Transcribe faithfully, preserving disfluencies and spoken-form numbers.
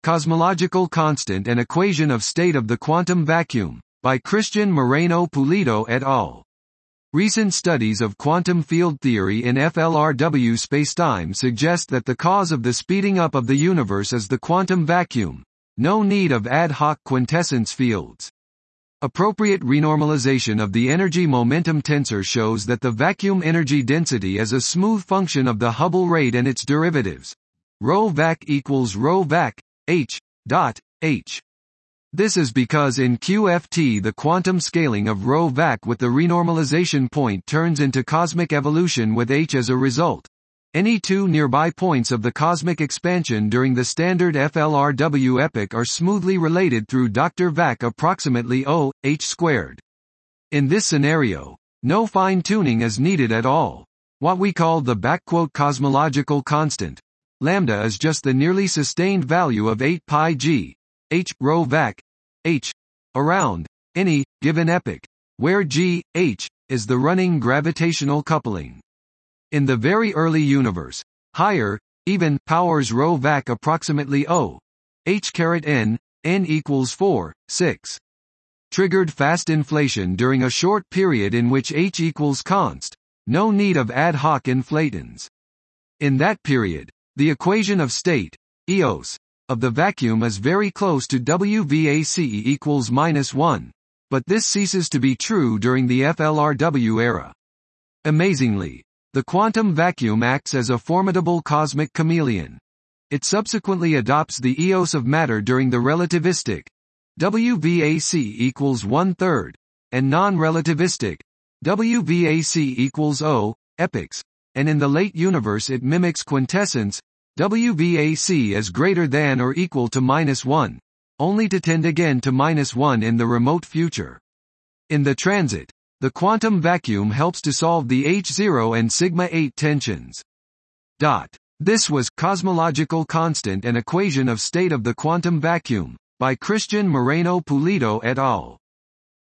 Cosmological Constant and Equation of State of the Quantum Vacuum, by Christian Moreno Pulido et al. Recent studies of quantum field theory in F L R W spacetime suggest that the cause of the speeding up of the universe is the quantum vacuum, no need of ad hoc quintessence fields. Appropriate renormalization of the energy-momentum tensor shows that the vacuum energy density is a smooth function of the Hubble rate and its derivatives. Rho vac equals rho vac, h, dot, h. This is because in Q F T the quantum scaling of rho vac with the renormalization point turns into cosmic evolution with h as a result. Any two nearby points of the cosmic expansion during the standard F L R W epoch are smoothly related through Doctor Vac approximately O, h squared. In this scenario, no fine-tuning is needed at all. What we call the "cosmological constant" lambda is just the nearly sustained value of eight pi g, h, rho vac, h, around any given epoch, where g, h, is the running gravitational coupling. In the very early universe, higher, even, powers rho vac approximately O, h caret n, n equals four, six. Triggered fast inflation during a short period in which h equals const, no need of ad hoc inflatons. In that period, the equation of state, Eos, of the vacuum is very close to W V A C equals minus one, but this ceases to be true during the F L R W era. Amazingly, the quantum vacuum acts as a formidable cosmic chameleon. It subsequently adopts the eos of matter during the relativistic W V A C equals one-third, and non-relativistic W V A C equals O, epochs, and in the late universe it mimics quintessence W V A C is greater than or equal to minus one, only to tend again to minus one in the remote future. In the transit, the quantum vacuum helps to solve the H zero and sigma eight tensions. Dot. This was Cosmological Constant and Equation of State of the Quantum Vacuum, by Christian Moreno Pulido et al.